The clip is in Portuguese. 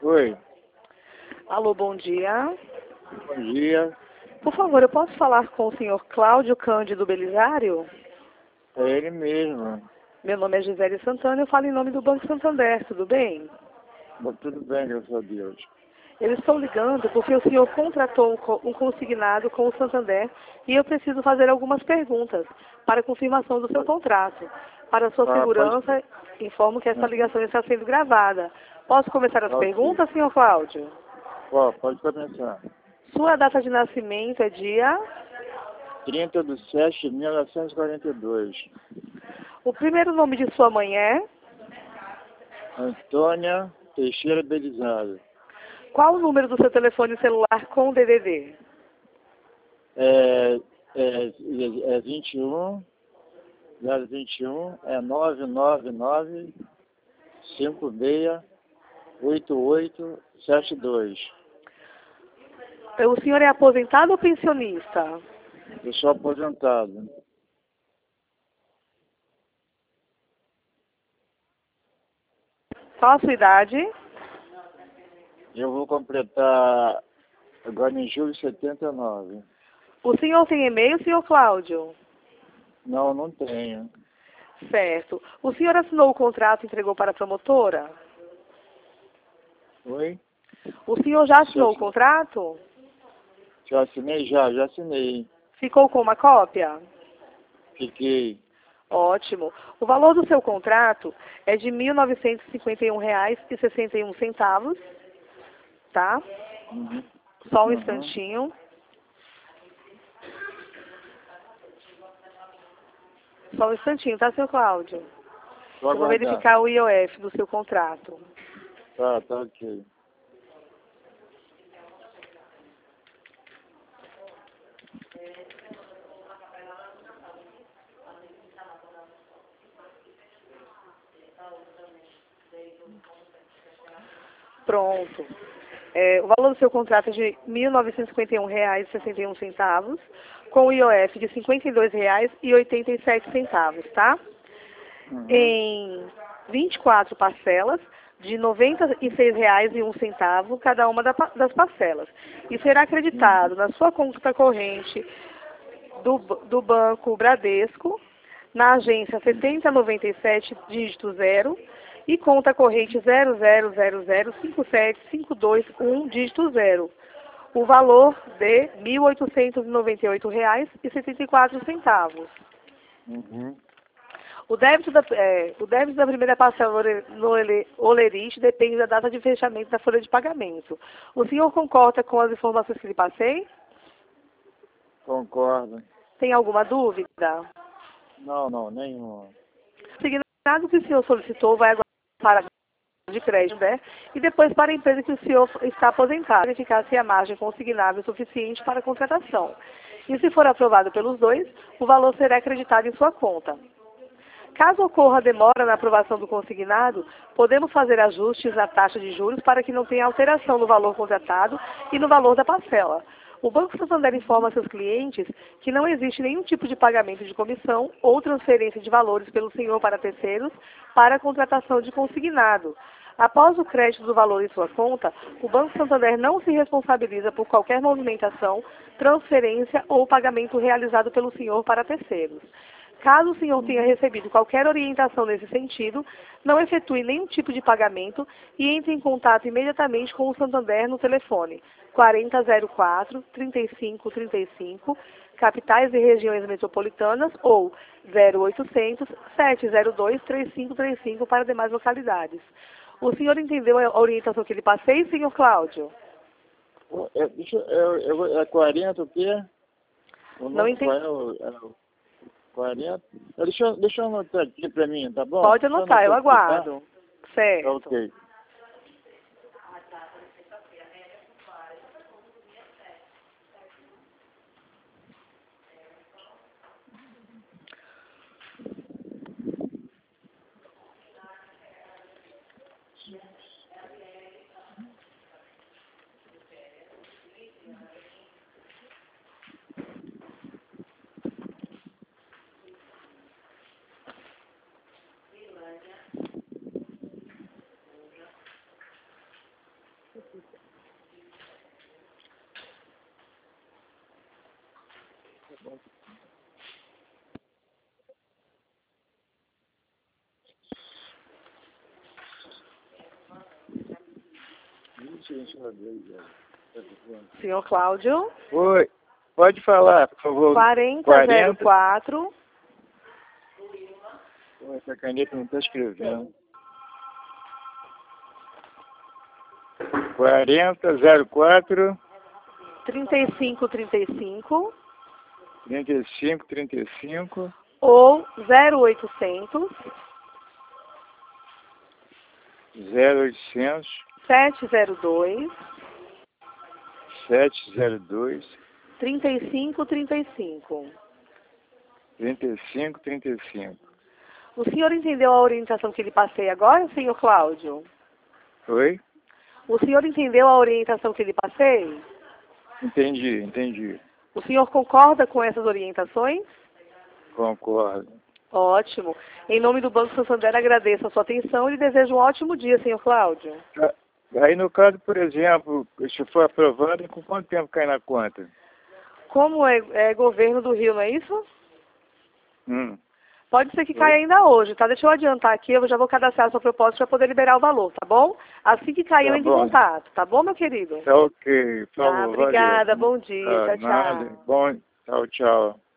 Oi, Alô, bom dia. bom dia. Por favor, eu posso falar com o senhor Cláudio Cândido Belisário? É ele mesmo. Meu nome é Gisele Santana e eu falo em nome do Banco Santander, tudo bem? Bom, tudo bem, graças a Deus. Eu estou ligando porque o senhor contratou um consignado com o Santander e eu preciso fazer algumas perguntas para confirmação do seu contrato. Para sua Ah, pode. segurança, informo que essa Uhum. ligação está sendo gravada. Posso começar as Ok. perguntas, senhor Cláudio? Ó, pode começar. Sua data de nascimento é dia... 30/7/1942. O primeiro nome de sua mãe é... Antônia Teixeira Belisário. Qual o número do seu telefone celular com DDD? É, é 21, 021, é 999 56 8872. O senhor é aposentado ou pensionista? Eu sou aposentado. Qual a sua idade? Eu vou completar agora em julho 79. O senhor tem e-mail, senhor Cláudio? Não, não tenho. Certo. O senhor assinou o contrato e entregou para a promotora? Oi? O senhor já Já, assinou o contrato? já assinei? Já assinei. Ficou com uma cópia? Fiquei. Ótimo. O valor do seu contrato é de R$ 1.951,61, tá? Uhum. Só um Uhum. instantinho. Só um instantinho, tá, senhor Cláudio? Vou Eu vou aguardar. verificar o IOF do seu contrato. Tá ok. Pronto. O valor do seu contrato é de R$ 1.951,61, com o IOF de R$ 52,87, tá? Uhum. Em 24 parcelas de R$ 96,01 cada uma das parcelas. E será Uhum. acreditado na sua conta corrente do Banco Bradesco, na agência 7097, dígito 0, e conta corrente 0000575221, dígito 0. O valor de R$ 1.898,74. Uhum. O débito da primeira parcela no Olerite depende da data de fechamento da folha de pagamento. O senhor concorda com as informações que lhe passei? Concordo. Tem alguma dúvida? Não, nenhuma. Consignado que o senhor solicitou vai agora para a de crédito, né? E depois para a empresa que o senhor está aposentado, verificar se a margem consignável é suficiente para a contratação. E se for aprovado pelos dois, o valor será acreditado em sua conta. Caso ocorra demora na aprovação do consignado, podemos fazer ajustes na taxa de juros para que não tenha alteração no valor contratado e no valor da parcela. O Banco Santander informa seus clientes que não existe nenhum tipo de pagamento de comissão ou transferência de valores pelo senhor para terceiros para a contratação de consignado. Após o crédito do valor em sua conta, o Banco Santander não se responsabiliza por qualquer movimentação, transferência ou pagamento realizado pelo senhor para terceiros. Caso o senhor tenha Uhum. recebido qualquer orientação nesse sentido, não efetue nenhum tipo de pagamento e entre em contato imediatamente com o Santander no telefone 4004-3535, capitais e regiões metropolitanas, ou 0800-702-3535 para demais localidades. O senhor entendeu a orientação que lhe passei, senhor Cláudio? É 40 o quê? O Não número entendi. 40. Deixa eu anotar aqui pra mim, tá bom? Pode Deixa eu anotar, eu anotar aqui, tá? aguardo. Tá Certo. ok. Senhor Cláudio. Oi, pode falar, por favor. 4004. Pô, essa caneta não está escrevendo. 4004 3535 3535 ou 0800 0800 702 702 3535. 3535. O senhor entendeu a orientação que lhe passei agora, senhor Cláudio? Oi? O senhor entendeu a orientação que lhe passei? Entendi. O senhor concorda com essas orientações? Concordo. Ótimo. Em nome do Banco Santander, agradeço a sua atenção e lhe desejo um ótimo dia, senhor Cláudio. Aí, no caso, por exemplo, se for aprovado, com quanto tempo cai na conta? Como é governo do Rio, não é isso? Pode ser que caia ainda hoje, tá? Deixa eu adiantar aqui, eu já vou cadastrar a sua proposta para poder liberar o valor, tá bom? Assim que cair, eu entro em contato, tá bom, meu querido? Tá ok, por favor, Obrigada, valeu. bom dia, tchau, Nada. tchau. Bom, tchau.